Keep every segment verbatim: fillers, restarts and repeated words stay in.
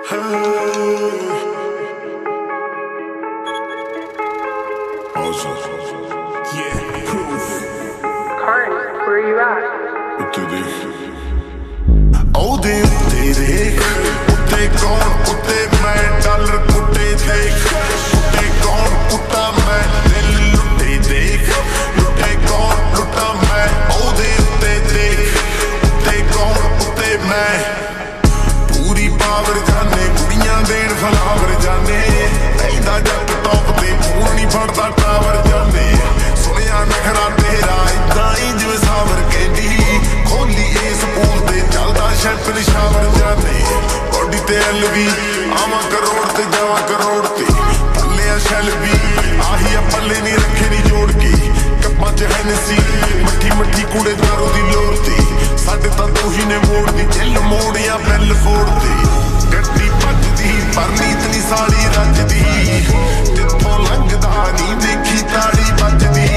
Where you at? ਉਹਦੇ ਉੱਤੇ ਦੇਖ ਉੱਤੇ ਕੌਣ ਉੱਤੇ ਮੈਂ ਡਾਲਰ ਕੁੱਟੇ ਦੇਖ ਉੱਤੇ ਕੌਣ ਕੁੱਟਾ ਮੈਂ ਦਿਲ ਲੁੱਟੇ ਦੇਖ ਲੁੱਟੇ ਕੌਣ ਲੁੱਟਾ ਮੈਂ ਉਹਦੇ ਉੱਤੇ ਦੇਖ ਉੱਤੇ ਕੌਣ ਉੱਤੇ ਮੈਂ ਪੂਰੀ ਪਾਵਰ ਜਾਨੇ ਕੁੜੀਆਂ ਦੇਣ ਫਲਾਵਰ ਜਾਨੇ ਐਂਦਾ ਜੱਟ ਟੌਪ ਤੇ ਫੋਨ ਨਹੀਂ ਫੜਦਾ ਟਾਵਰ ਜਾਨੇ ਸੁਣਿਆ ਨਖਰਾ ਤੇਰਾ ਏਦਾਂ ਹੀ ਜਿਵੇਂ ਸਾਵਰ ਕਹਿੰਦੀ ਖੋਲੀ ਇਸ ਪੂਲ ਤੇ ਚੱਲਦਾ ਸ਼ੈਂਪਲ ਸ਼ਾਵਰ ਜਾਨੇ ਬੋਡੀ ਤੇ ਐਲ ਵੀ ਆਵਾਂ ਕਰੋੜ ਤੇ ਜਾਵਾਂ ਕਰੋੜ ਤੇ ਪੱਲਿਆ ਸ਼ੈਲ ਵੀ ਆਹੀ ਆ ਪੱਲੇ ਨਹੀਂ ਰੱਖੇ ਨਹੀਂ ਜੋੜ ਕੇ ਕੱਪਾਂ ਚ ਹੈਨਸੀ ਮੱਠੀ ਮੱਠੀ ਕੂੜੇ ਦਾਰੂ ਦੀ ਲੋੜ ਤੇ ਸਾਡੇ ਤਾਂ ਦੋਹੀ ਨੇ ਮੋੜ ਦੀ ਚੱਲ ਮੋੜਿਆ ਬੈਲ ਫੋੜਦੀ ਗੱਡੀ ਭੱਜਦੀ ਪਰ ਨੀਤ ਨੀ ਸਾਲੀ ਰੱਜਦੀ ਜਿੱਥੋਂ ਲੰਘਦਾ ਨੀ ਦੇਖੀ ਤਾੜੀ ਵੱਜਦੀ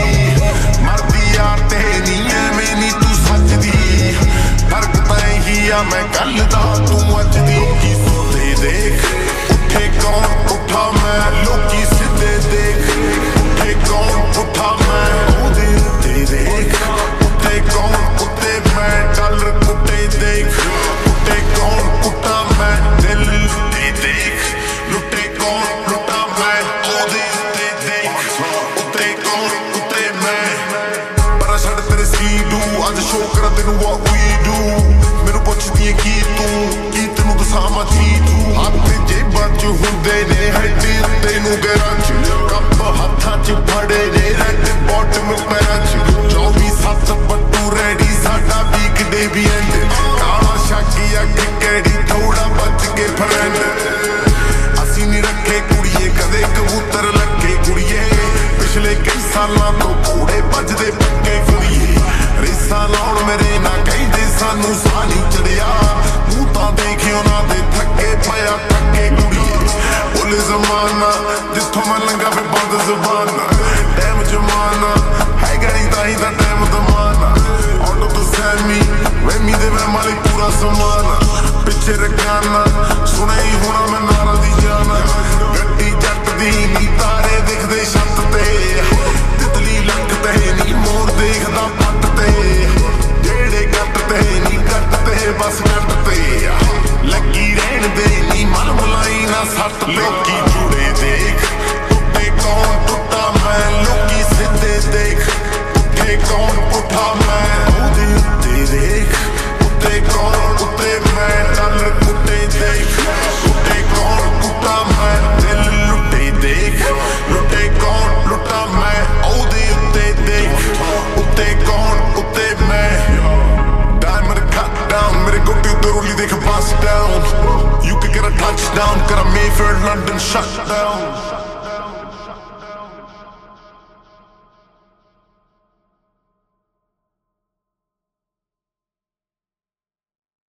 ਮਰਦੀ ਯਾਰ ਤੇ ਨੀ ਐਵੇਂ ਨੀ ਤੂੰ ਸੱਚਦੀ ਫਰਕ ਤਾਂ ਇਹੀ ਆ ਮੈਂ ਕੱਲ ਦਾ ਤੂੰ ਅੱਜ ਦੀ ਕੀ ਸੁਣਦੇ ਦੇਖ ਉੱਠੇ ਕੌਣ ਉੱਠਾ ਮੈਂ ਲੋਕੀ ਸਿੱਧੇ ਦੇਖ ਉੱਠੇ ਕੌਣ ਉੱਠਾ ਮੈਂ ਉਹਦੇ ਉੱਤੇ ਦੇਖ ਉੱਤੇ ਕੌਣ ਉੱਤੇ ਮੈਂ ਡਾਲਰ ਕੁੱਟੇ ਦੇਖ ਉੱਤੇ ਕੌਣ ਕੁੱਟਾ ਮੈਂ ਦਿਲ ਲੁੱਟੇ ਦੇਖ ਲੁੱਟੇ ਕੌਣ ਲੁੱਟਾ ਮੈਂ ਉਹਦੇ ਉੱਤੇ ਦੇਖ ਉੱਤੇ ਕੌਣ ਉੱਤੇ ਮੈਂ ਪਰ ਛੱਡ ਤੇਰੇ ਸੀਡੂ ਅੱਜ ਸ਼ੋਅ ਕਰਾਂ ਤੈਨੂੰ what we do ਮੈਨੂੰ ਪੁੱਛਦੀ ਏ ਕੀ ਤੂੰ ਕੀ ਤੈਨੂੰ ਦੱਸਾਂ ਮੈਂ ਕੀ ਤੂੰ ਹੱਥ ਜੇਬਾਂ ਚ ਹੁੰਦੇ ਨੇ ਹੱਡੀ ਉੱਤੇ ਨੂੰ ਗਰਾਂ ਚ ਕੱਪ ਹੱਥਾਂ ਚ ਫੜੇ ਨੇ ਰੈਡ ਬੋਟਮ ਪੈਰਾਂ ਚ ਚੌਵੀ ਸੱਤ ਬੱਟੂ ਰੈਡੀ ਸਾਡਾ ਵੀਕਡੇ ਵੀ ਐਂਡ ਕਾਲਾ ਸ਼ਾਕੀ ਅੱਗ ਕਿਹੜੀ ਥੋੜਾ ਬਚ ਕੇ ਫਰੈਂਡ ਅਸੀਂ ਨੀ ਰੱਖੇ ਕੁੜੀਏ ਕਦੇ ਕਬੂਤਰ ਲੱਗੇ ਕੁੜੀਏ ਪਿਛਲੇ ਕਈ ਸਾਲਾਂ ਤੋਂ ਘੋੜੇ ਭੱਜਦੇ ਪੱਕੇ ਕੁੜੀਏ ਰੇਸਾਂ ਲਾਉਣ ਮੇਰੇ ਨਾ ਕਹਿੰਦੇ ਸਾਨੂੰ ਸਾਹ ਨੀ ਚੜਿਆ ਮੂੰਹ ਤਾਂ ਦੇਖਿਓ ਨਾ ਦੇ ਥੱਕੇ ਪਿਆ ਥੱਕੇ ਕੁੜੀਏ ਬੋਲੇ ਜ਼ਮਾਨਾ